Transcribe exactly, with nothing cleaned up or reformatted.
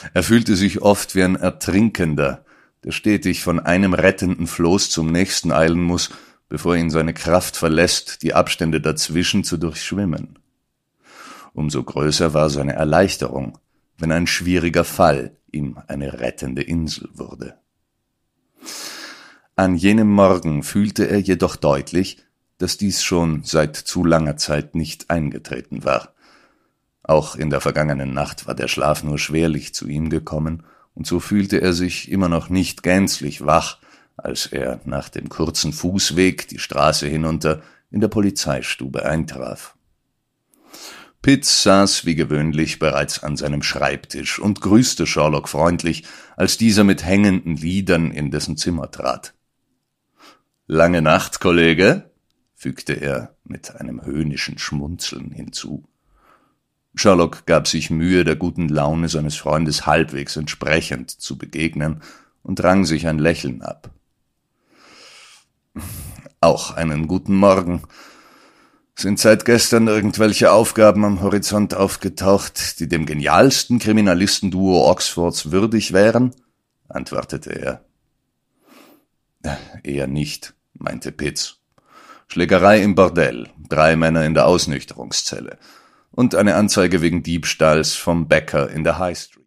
Er fühlte sich oft wie ein Ertrinkender, der stetig von einem rettenden Floß zum nächsten eilen muß, bevor ihn seine Kraft verlässt, die Abstände dazwischen zu durchschwimmen. Umso größer war seine Erleichterung, wenn ein schwieriger Fall ihm eine rettende Insel wurde. An jenem Morgen fühlte er jedoch deutlich, dass dies schon seit zu langer Zeit nicht eingetreten war. Auch in der vergangenen Nacht war der Schlaf nur schwerlich zu ihm gekommen, und so fühlte er sich immer noch nicht gänzlich wach, als er nach dem kurzen Fußweg die Straße hinunter in der Polizeistube eintraf. Pitts saß wie gewöhnlich bereits an seinem Schreibtisch und grüßte Sherlock freundlich, als dieser mit hängenden Lidern in dessen Zimmer trat. »Lange Nacht, Kollege«, fügte er mit einem höhnischen Schmunzeln hinzu. Sherlock gab sich Mühe, der guten Laune seines Freundes halbwegs entsprechend zu begegnen, und rang sich ein Lächeln ab. »Auch einen guten Morgen. Sind seit gestern irgendwelche Aufgaben am Horizont aufgetaucht, die dem genialsten Kriminalistenduo Oxfords würdig wären?« antwortete er. »Eher nicht«, meinte Pitts. »Schlägerei im Bordell, drei Männer in der Ausnüchterungszelle und eine Anzeige wegen Diebstahls vom Bäcker in der High Street.«